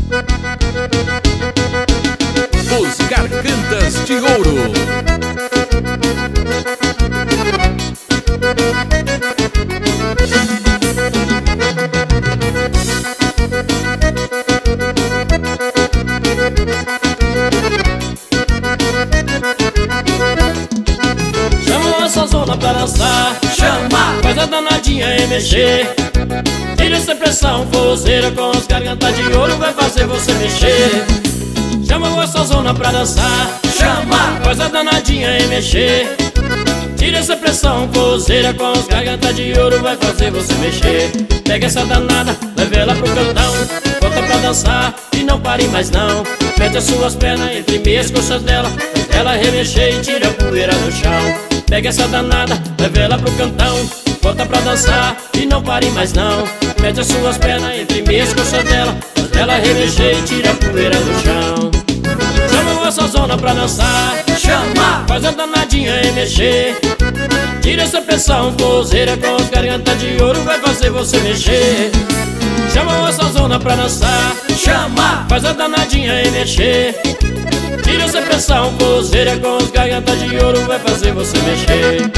Os Gargantas de Ouro. Chama essa zona pra dançar, chama, faz a danadinha e mexer. Tira essa pressão forrozeira com os gargantas de ouro, vai fazer você mexer. Chama essa zona pra dançar, chama, faz a danadinha e mexer. Tira essa pressão forrozeira com os gargantas de ouro, vai fazer você mexer. Pega essa danada, leva ela pro cantão, volta pra dançar e não pare mais não. Mete as suas pernas entre meias coxas dela, ela remexer e tira a poeira do chão. Pega essa danada, leva ela pro cantão, volta pra dançar e não pare mais não. Mete as suas pernas entre meias coxas dela, ela remexer e tira a poeira do chão. Chama essa zona pra dançar, chama, faz a danadinha e mexer. Tira essa pressão forrozeira com os gargantas de ouro, vai fazer você mexer. Chama essa zona pra dançar, chama, faz a danadinha e mexer. Tira essa pressão forrozeira com os gargantas de ouro, vai fazer você mexer.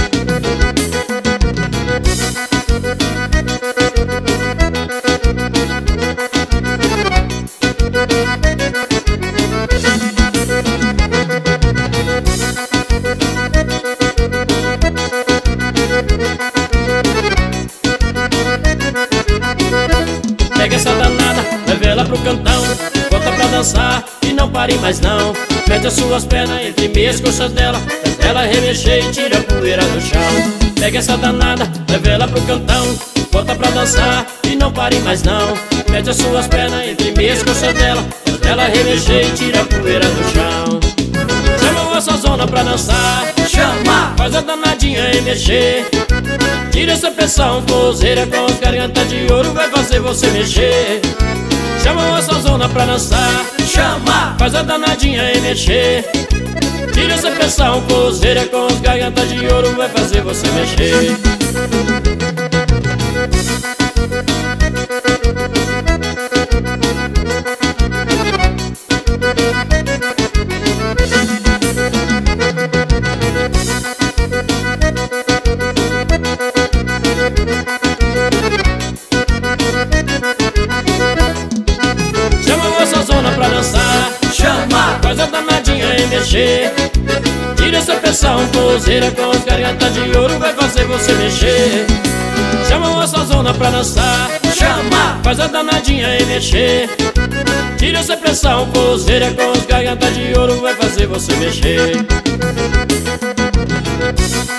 Pega essa danada, leva ela pro cantão, volta pra dançar e não pare mais não. Mete as suas pernas entre meias coxas dela, ela remexer e tira a poeira do chão. Pega essa danada, leva ela pro cantão, volta pra dançar e não pare mais não. Mete as suas pernas entre meias coxas dela, ela remexer e tira a poeira do chão. Chama essa zona pra dançar, chama, faz a danadinha e mexer. Tira essa pressão forrozeira com os gargantas de ouro, vai fazer você mexer. Chama essa zona pra dançar, chama, faz a danadinha e mexer. Tira essa pressão forrozeira com os gargantas de ouro, vai fazer você mexer. Chama essa zona pra dançar, chama, faz a danadinha e mexer. Tira essa pressão forrozeira com os gargantas de ouro, vai fazer você mexer. Chama essa zona pra dançar, chama, faz a danadinha e mexer. Tira essa pressão forrozeira com os gargantas de ouro, vai fazer você mexer.